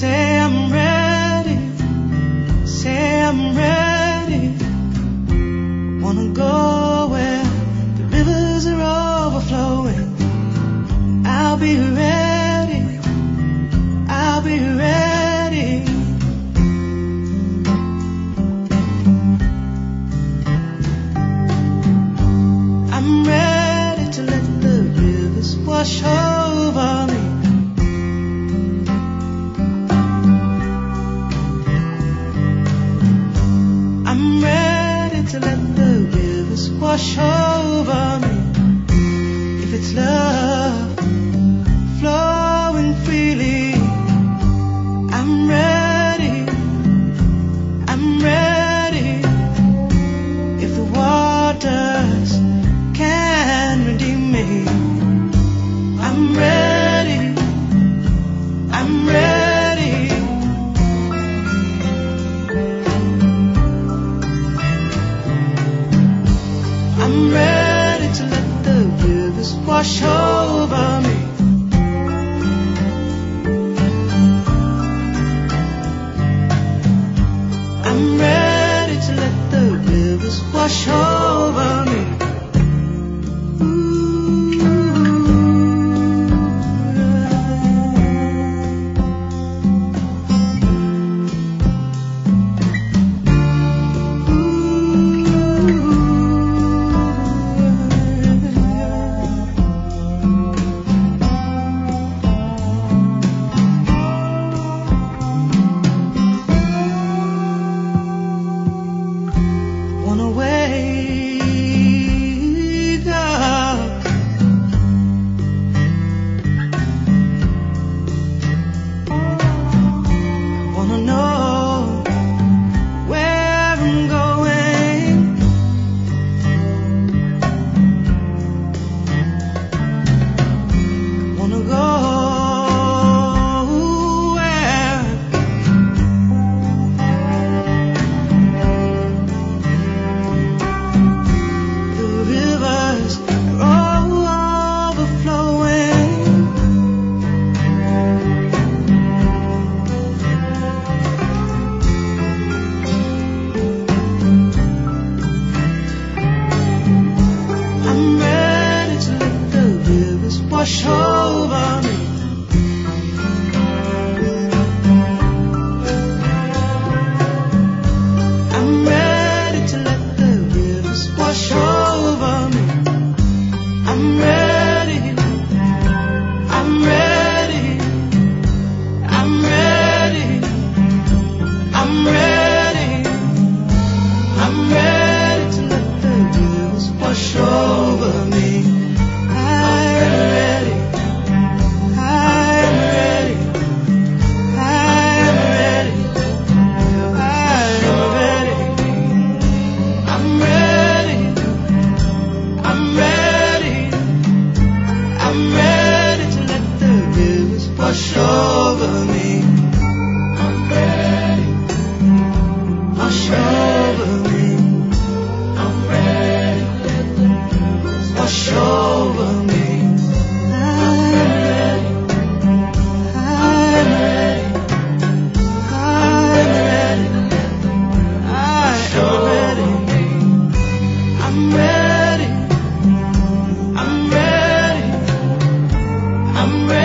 Say I'm ready, say I'm ready. Wanna go where the rivers are overflowing. I'll be ready, I'll be ready. I'm ready to let the rivers wash over me. I'm ready to let the rivers wash over me. If it's love flowing freely, I'm ready, I'm ready. If the waters can redeem me, I'm ready, I'm ready. I'm ready to let the rivers wash over me. I'm ready to let the rivers wash over me. Wanna wake up, wanna know where I'm going, wanna go where the rivers are overflowing. I'm ready to let the rivers wash over me. I'm ready to let the rivers wash over me. I'm ready, I'm ready, I'm ready, I'm ready, I'm ready to let the rivers wash over me. I'm ready, I'm ready, I'm ready, I'm ready, I'm ready, I'm ready to let the rivers wash over me. I'm ready, wash over me. I'm ready, wash over me. I'm ready, I'm ready, I'm ready, I'm ready, I'm ready, I'm ready, I'm ready.